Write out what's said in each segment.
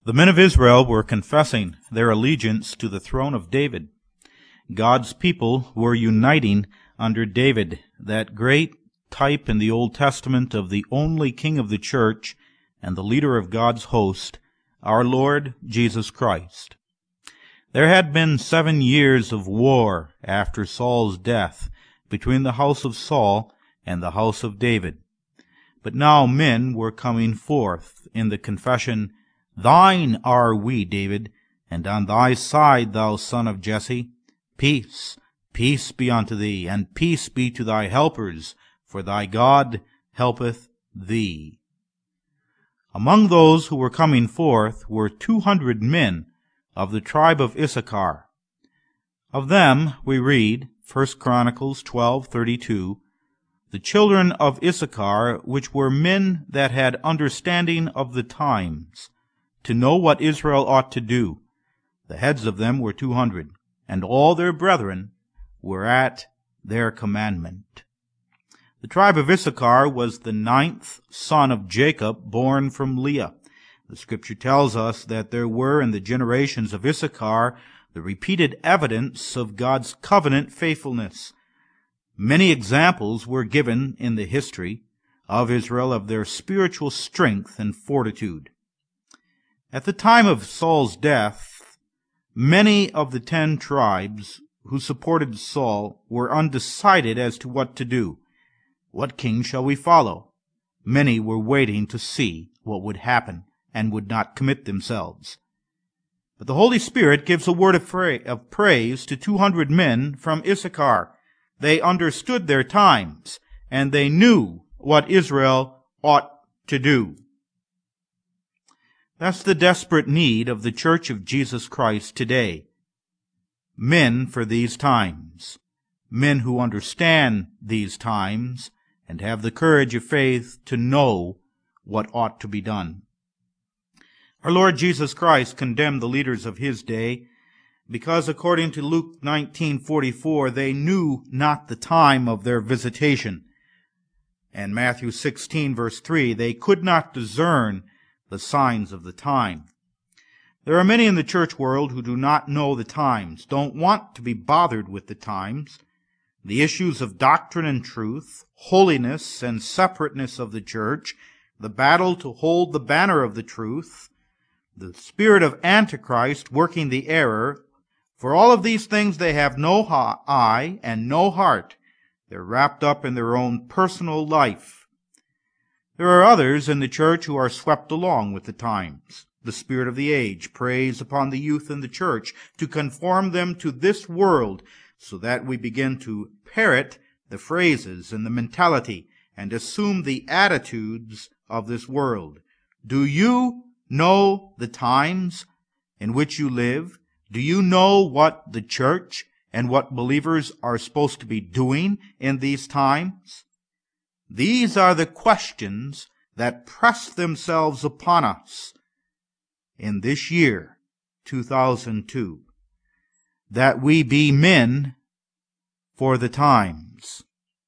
The men of Israel were confessing their allegiance to the throne of David. God's people were uniting under David, that great type in the Old Testament of the only king of the church and the leader of God's host, our Lord Jesus Christ. There had been 7 years of war after Saul's death between the house of Saul and the house of David. But now men were coming forth in the confession, "Thine are we, David, and on thy side, thou son of Jesse. Peace, peace be unto thee, and peace be to thy helpers, for thy God helpeth thee." Among those who were coming forth were 200 men of the tribe of Issachar. Of them we read, 1 Chronicles 12:32, "The children of Issachar, which were men that had understanding of the times, to know what Israel ought to do. The heads of them were 200, and all their brethren were at their commandment." The tribe of Issachar was the 9th son of Jacob, born from Leah. The Scripture tells us that there were in the generations of Issachar the repeated evidence of God's covenant faithfulness. Many examples were given in the history of Israel of their spiritual strength and fortitude. At the time of Saul's death, many of the 10 tribes who supported Saul were undecided as to what to do. What king shall we follow? Many were waiting to see what would happen and would not commit themselves. But the Holy Spirit gives a word of praise to 200 men from Issachar. They understood their times, and they knew what Israel ought to do. That's the desperate need of the Church of Jesus Christ today. Men for these times. Men who understand these times and have the courage of faith to know what ought to be done. Our Lord Jesus Christ condemned the leaders of his day because, according to Luke 19:44, they knew not the time of their visitation. And Matthew 16, verse 3, they could not discern the signs of the time. There are many in the church world who do not know the times, don't want to be bothered with the times. The issues of doctrine and truth, holiness and separateness of the church, the battle to hold the banner of the truth, the spirit of Antichrist working the error. For all of these things they have no eye and no heart. They're wrapped up in their own personal life. There are others in the church who are swept along with the times. The spirit of the age preys upon the youth in the church to conform them to this world, so that we begin to parrot the phrases and the mentality and assume the attitudes of this world. Do you know the times in which you live? Do you know what the church and what believers are supposed to be doing in these times? These are the questions that press themselves upon us in this year, 2002, that we be men for the times.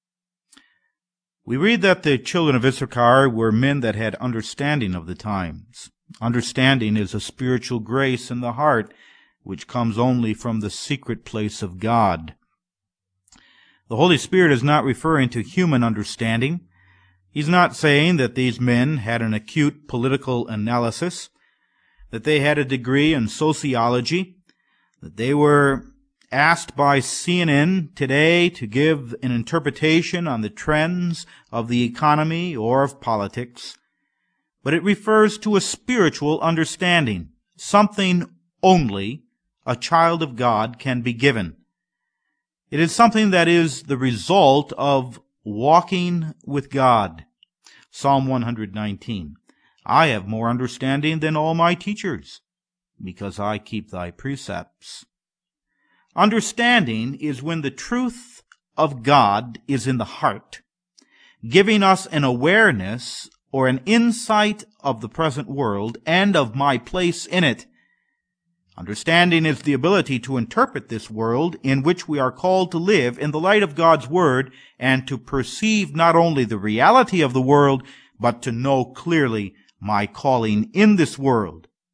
We read that the children of Issachar were men that had understanding of the times. Understanding is a spiritual grace in the heart which comes only from the secret place of God. The Holy Spirit is not referring to human understanding. He's not saying that these men had an acute political analysis, that they had a degree in sociology, that they were asked by CNN today to give an interpretation on the trends of the economy or of politics. But it refers to a spiritual understanding, something only a child of God can be given. It is something that is the result of walking with God. Psalm 119, I have more understanding than all my teachers, because I keep thy precepts. Understanding is when the truth of God is in the heart, giving us an awareness or an insight of the present world and of my place in it. Understanding is the ability to interpret this world in which we are called to live in the light of God's Word and to perceive not only the reality of the world, but to know clearly my calling in this world.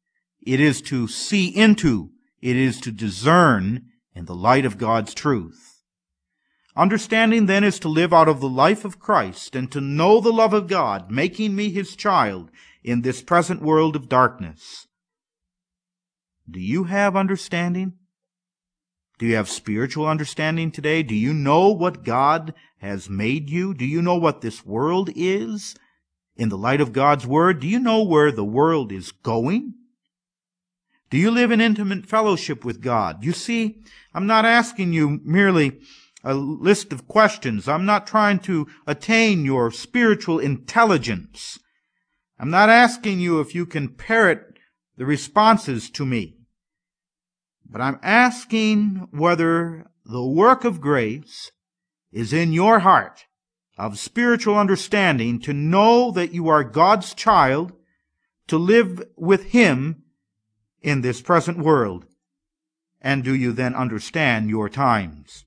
It is to see into. It is to discern in the light of God's truth. Understanding then is to live out of the life of Christ and to know the love of God, making me His child in this present world of darkness. Do you have understanding? Do you have spiritual understanding today? Do you know what God has made you? Do you know what this world is in the light of God's Word? Do you know where the world is going? Do you live in intimate fellowship with God? You see, I'm not asking you merely a list of questions. I'm not trying to attain your spiritual intelligence. I'm not asking you if you can parrot the responses to me. But I'm asking whether the work of grace is in your heart of spiritual understanding to know that you are God's child, to live with Him in this present world. And do you then understand your times?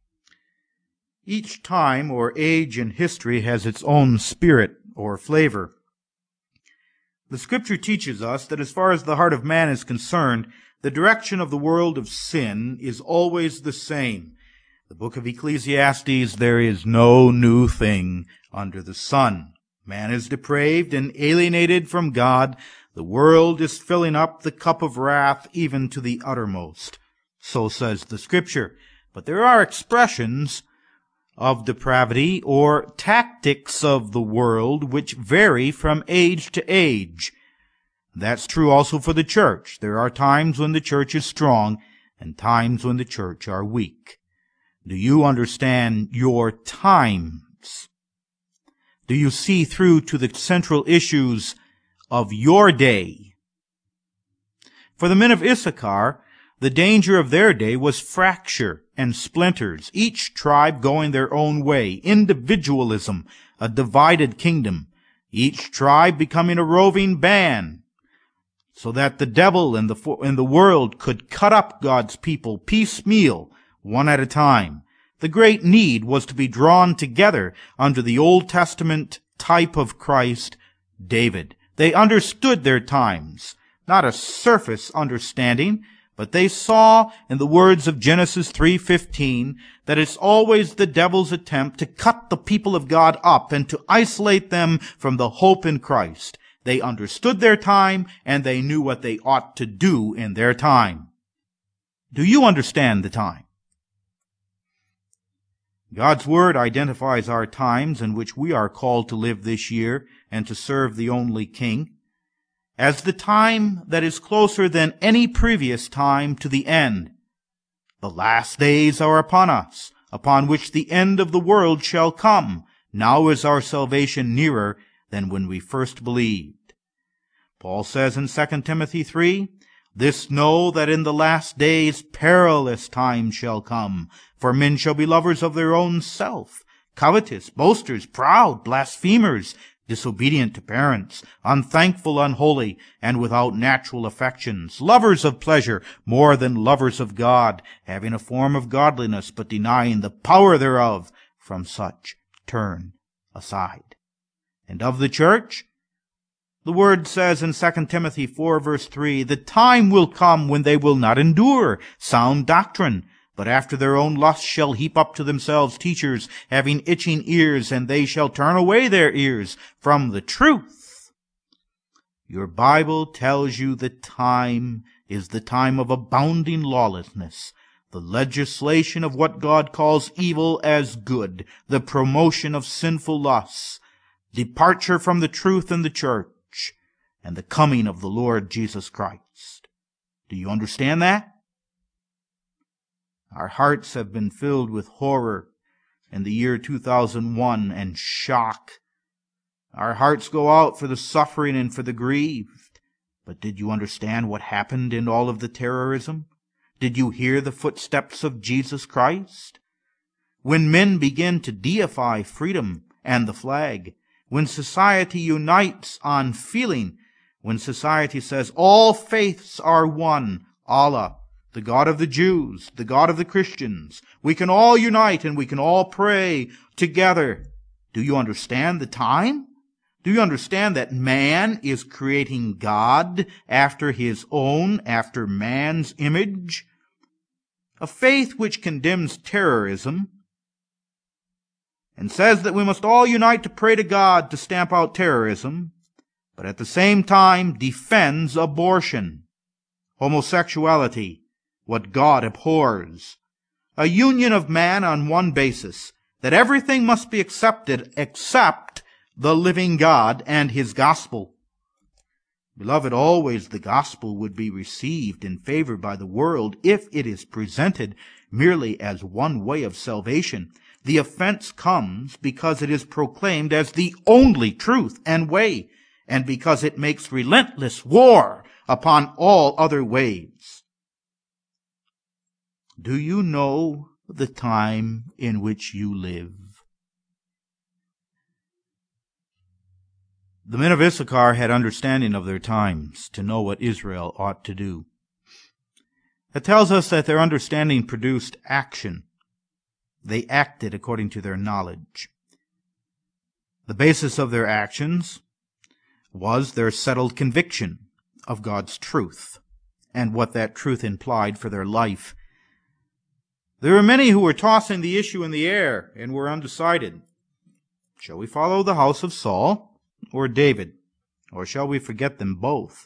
Each time or age in history has its own spirit or flavor. The Scripture teaches us that as far as the heart of man is concerned, the direction of the world of sin is always the same. The book of Ecclesiastes, there is no new thing under the sun. Man is depraved and alienated from God. The world is filling up the cup of wrath even to the uttermost. So says the Scripture. But there are expressions of depravity or tactics of the world which vary from age to age. That's true also for the church. There are times when the church is strong and times when the church are weak. Do you understand your times? Do you see through to the central issues of your day? For the men of Issachar, the danger of their day was fracture and splinters, each tribe going their own way, individualism, a divided kingdom, each tribe becoming a roving band, so that the devil and the world could cut up God's people piecemeal, one at a time. The great need was to be drawn together under the Old Testament type of Christ, David. They understood their times, not a surface understanding, but they saw in the words of Genesis 3:15 that it's always the devil's attempt to cut the people of God up and to isolate them from the hope in Christ. They understood their time and they knew what they ought to do in their time. Do you understand the time? God's Word identifies our times in which we are called to live this year and to serve the only King as the time that is closer than any previous time to the end. The last days are upon us, upon which the end of the world shall come. Now is our salvation nearer than when we first believed. Paul says in 2 Timothy 3, "This know that in the last days perilous times shall come, for men shall be lovers of their own self, covetous, boasters, proud, blasphemers, disobedient to parents, unthankful, unholy, and without natural affections, lovers of pleasure more than lovers of God, having a form of godliness, but denying the power thereof. From such turn aside." And of the church, the Word says in 2 Timothy 4 verse 3, "The time will come when they will not endure sound doctrine, but after their own lusts shall heap up to themselves teachers having itching ears, and they shall turn away their ears from the truth." Your Bible tells you the time is the time of abounding lawlessness, the legislation of what God calls evil as good, the promotion of sinful lusts, departure from the truth in the church, and the coming of the Lord Jesus Christ. Do you understand that? Our hearts have been filled with horror in the year 2001 and shock. Our hearts go out for the suffering and for the grieved. But did you understand what happened in all of the terrorism? Did you hear the footsteps of Jesus Christ? When men begin to deify freedom and the flag, when society unites on feeling, when society says all faiths are one, Allah, the God of the Jews, the God of the Christians, we can all unite and we can all pray together. Do you understand the time? Do you understand that man is creating God after his own, after man's image? A faith which condemns terrorism and says that we must all unite to pray to God to stamp out terrorism, but at the same time defends abortion, homosexuality, what God abhors, a union of man on one basis, that everything must be accepted except the living God and his gospel. Beloved, always the gospel would be received in favor by the world if it is presented merely as one way of salvation. The offense comes because it is proclaimed as the only truth and way, and because it makes relentless war upon all other ways. Do you know the time in which you live? The men of Issachar had understanding of their times to know what Israel ought to do. It tells us that their understanding produced action. They acted according to their knowledge. The basis of their actions was their settled conviction of God's truth and what that truth implied for their life. There were many who were tossing the issue in the air and were undecided. Shall we follow the house of Saul or David, or shall we forget them both?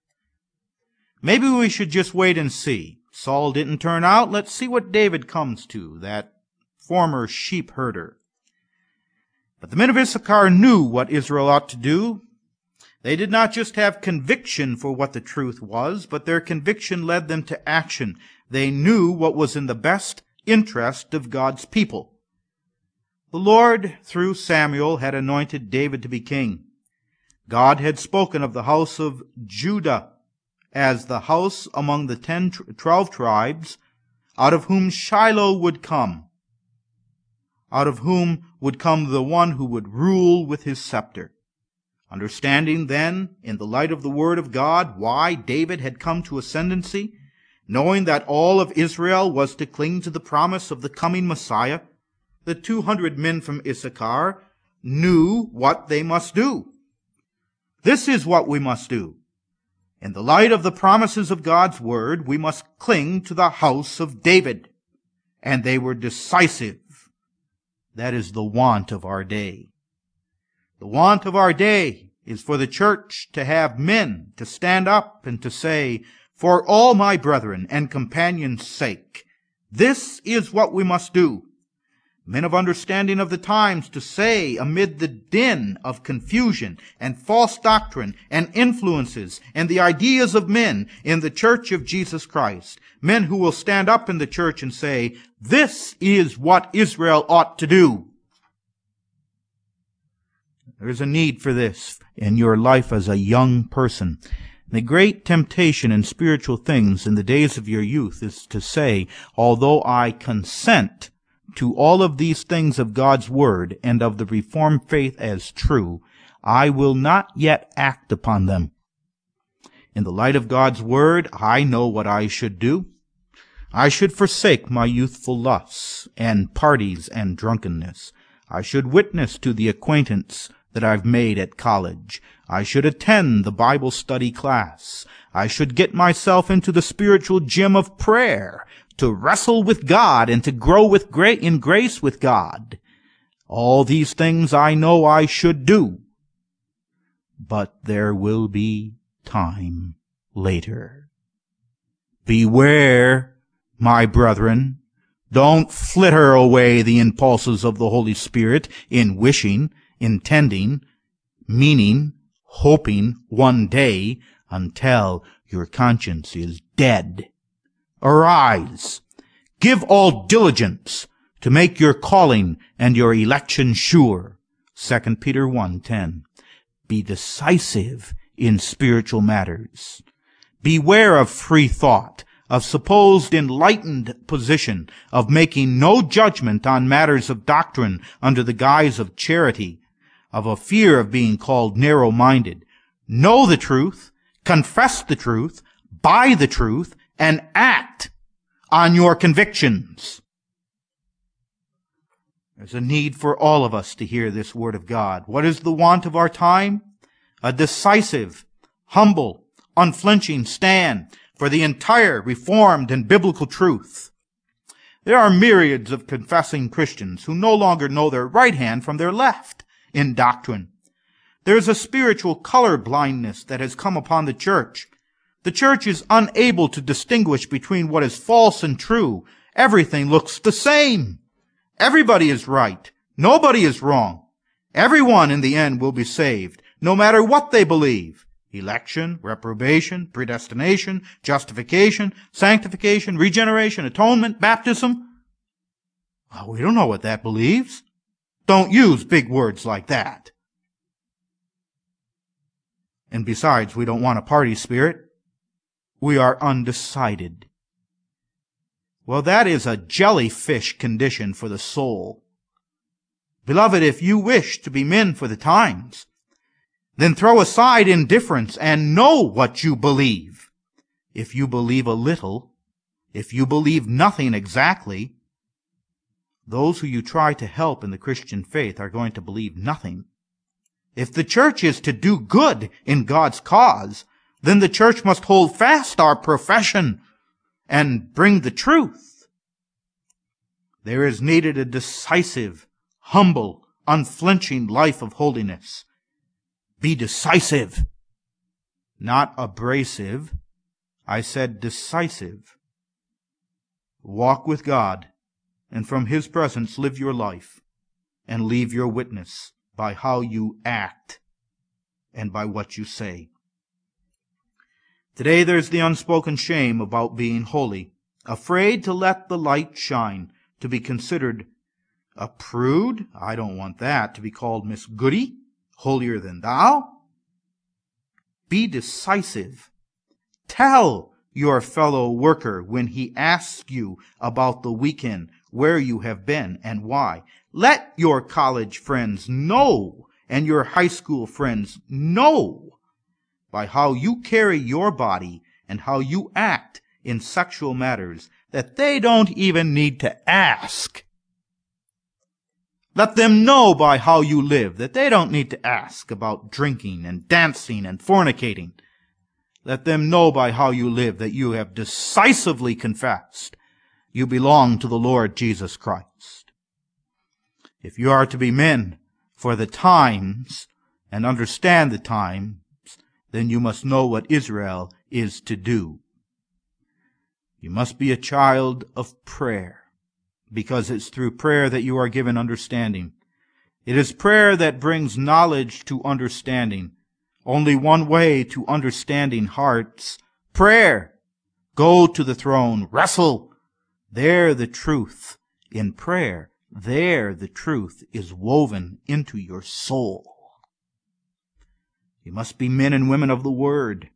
Maybe we should just wait and see. Saul didn't turn out. Let's see what David comes to, that former sheep herder. But the men of Issachar knew what Israel ought to do. They did not just have conviction for what the truth was, but their conviction led them to action. They knew what was in the best interest of God's people. The Lord, through Samuel, had anointed David to be king. God had spoken of the house of Judah as the house among the 12 tribes, out of whom Shiloh would come, out of whom would come the one who would rule with his scepter. Understanding then, in the light of the word of God, why David had come to ascendancy, knowing that all of Israel was to cling to the promise of the coming Messiah, the 200 men from Issachar knew what they must do. This is what we must do. In the light of the promises of God's word, we must cling to the house of David. And they were decisive. That is the want of our day. The want of our day is for the church to have men to stand up and to say, for all my brethren and companions' sake, this is what we must do. Men of understanding of the times to say amid the din of confusion and false doctrine and influences and the ideas of men in the church of Jesus Christ, men who will stand up in the church and say, this is what Israel ought to do. There is a need for this in your life as a young person. The great temptation in spiritual things in the days of your youth is to say, although I consent to all of these things of God's word and of the Reformed faith as true, I will not yet act upon them. In the light of God's word, I know what I should do. I should forsake my youthful lusts and parties and drunkenness. I should witness to the acquaintance that I've made at college. I should attend the Bible study class. I should get myself into the spiritual gym of prayer to wrestle with God and to grow in grace with God. All these things I know I should do. But there will be time later. Beware, my brethren. Don't flitter away the impulses of the Holy Spirit in wishing, intending, meaning, hoping one day until your conscience is dead. Arise, give all diligence to make your calling and your election sure. 2 Peter 1:10. Be decisive in spiritual matters. Beware of free thought, of supposed enlightened position, of making no judgment on matters of doctrine under the guise of charity, of a fear of being called narrow-minded. Know the truth, confess the truth, buy the truth, and act on your convictions. There's a need for all of us to hear this word of God. What is the want of our time? A decisive, humble, unflinching stand for the entire Reformed and biblical truth. There are myriads of confessing Christians who no longer know their right hand from their left in doctrine. There is a spiritual color blindness that has come upon the church. The church is unable to distinguish between what is false and true. Everything looks the same. Everybody is right. Nobody is wrong. Everyone in the end will be saved, no matter what they believe. Election, reprobation, predestination, justification, sanctification, regeneration, atonement, baptism. Well, we don't know what that believes. Don't use big words like that. And besides, we don't want a party spirit. We are undecided. Well, that is a jellyfish condition for the soul. Beloved, if you wish to be men for the times, then throw aside indifference and know what you believe. If you believe a little, if you believe nothing exactly, those who you try to help in the Christian faith are going to believe nothing. If the church is to do good in God's cause, then the church must hold fast our profession and bring the truth. There is needed a decisive, humble, unflinching life of holiness. Be decisive, not abrasive. I said decisive. Walk with God, and from His presence live your life, and leave your witness by how you act and by what you say. Today there's the unspoken shame about being holy, afraid to let the light shine, to be considered a prude. I don't want that. To be called Miss Goody, holier than thou. Be decisive. Tell your fellow worker when he asks you about the weekend, where you have been and why. Let your college friends know and your high school friends know by how you carry your body and how you act in sexual matters that they don't even need to ask. Let them know by how you live that they don't need to ask about drinking and dancing and fornicating. Let them know by how you live that you have decisively confessed you belong to the Lord Jesus Christ. If you are to be men for the times and understand the times, then you must know what Israel is to do. You must be a child of prayer, because it's through prayer that you are given understanding. It is prayer that brings knowledge to understanding. Only one way to understanding hearts: prayer. Go to the throne, wrestle. There the truth. In prayer, there the truth is woven into your soul. You must be men and women of the Word.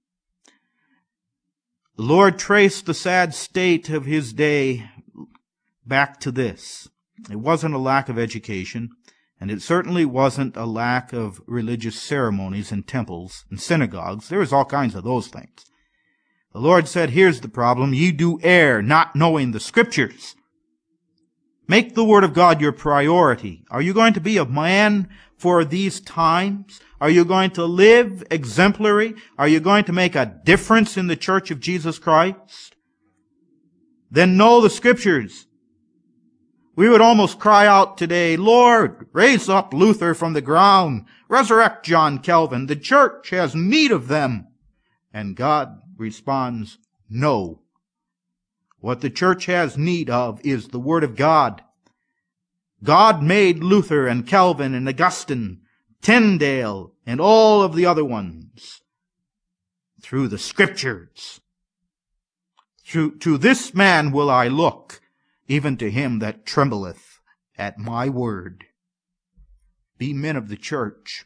The Lord traced the sad state of His day back to this. It wasn't a lack of education, and it certainly wasn't a lack of religious ceremonies in temples and synagogues. There was all kinds of those things. The Lord said, here's the problem. Ye do err, not knowing the Scriptures. Make the Word of God your priority. Are you going to be a man for these times? Are you going to live exemplary? Are you going to make a difference in the Church of Jesus Christ? Then know the Scriptures. We would almost cry out today, Lord, raise up Luther from the ground. Resurrect John Calvin. The church has need of them. And God responds, no. What the church has need of is the Word of God. God made Luther and Calvin and Augustine, Tyndale, and all of the other ones through the Scriptures. To this man will I look, even to him that trembleth at my word. Be men of the church.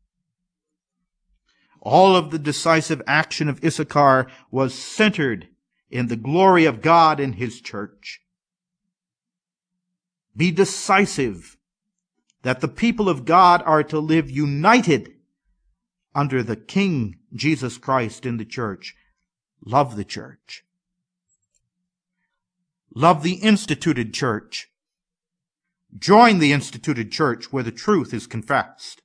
All of the decisive action of Issachar was centered in the glory of God in His church. Be decisive that the people of God are to live united under the King Jesus Christ in the church. Love the church. Love the instituted church. Join the instituted church where the truth is confessed.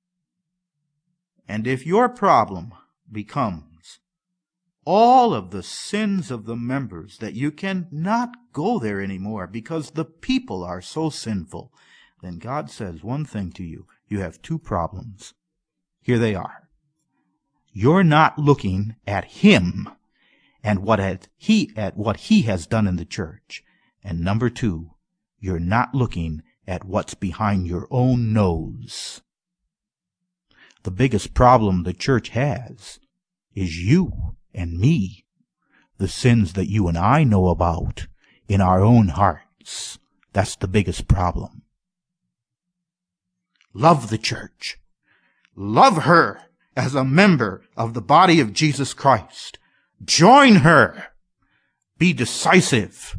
And if your problem becomes all of the sins of the members that you cannot go there anymore because the people are so sinful, then God says one thing to you. You have two problems. Here they are. You're not looking at him and what he has done in the church. And number two, you're not looking at what's behind your own nose. The biggest problem the church has is you and me, the sins that you and I know about in our own hearts. That's the biggest problem. Love the church. Love her as a member of the body of Jesus Christ. Join her. Be decisive.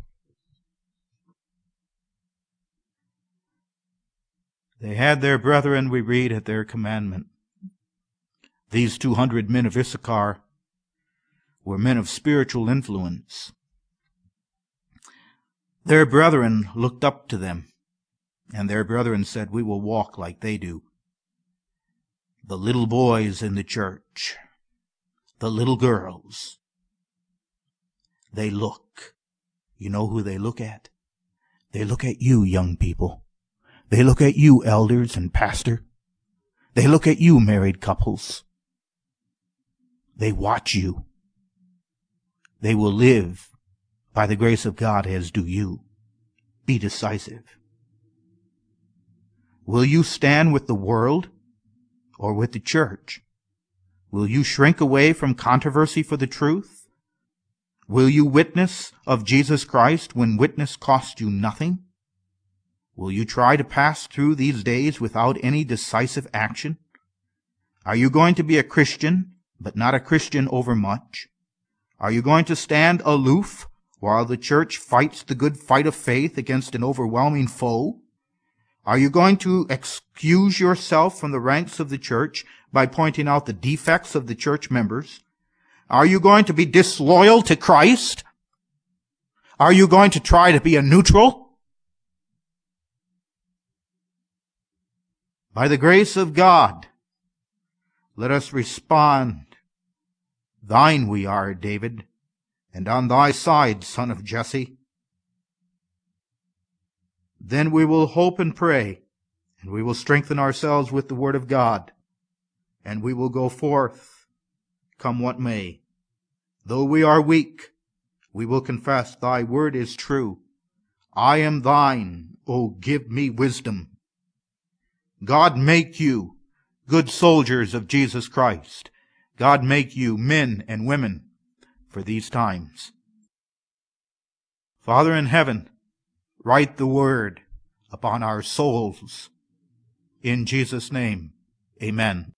They had their brethren, we read, at their commandment. These 200 men of Issachar were men of spiritual influence. Their brethren looked up to them, and their brethren said, we will walk like they do. The little boys in the church, the little girls, they look. You know who they look at? They look at you, young people. They look at you, elders and pastor. They look at you, married couples. They watch you. They will live by the grace of God as do you. Be decisive. Will you stand with the world or with the church? Will you shrink away from controversy for the truth? Will you witness of Jesus Christ when witness costs you nothing? Will you try to pass through these days without any decisive action? Are you going to be a Christian, but not a Christian overmuch? Are you going to stand aloof while the church fights the good fight of faith against an overwhelming foe? Are you going to excuse yourself from the ranks of the church by pointing out the defects of the church members? Are you going to be disloyal to Christ? Are you going to try to be a neutral? By the grace of God, let us respond. Thine we are, David, and on thy side, son of Jesse. Then we will hope and pray, and we will strengthen ourselves with the word of God, and we will go forth, come what may. Though we are weak, we will confess thy word is true. I am thine, O give me wisdom. God make you good soldiers of Jesus Christ. God make you men and women for these times. Father in heaven, write the word upon our souls. In Jesus' name, amen.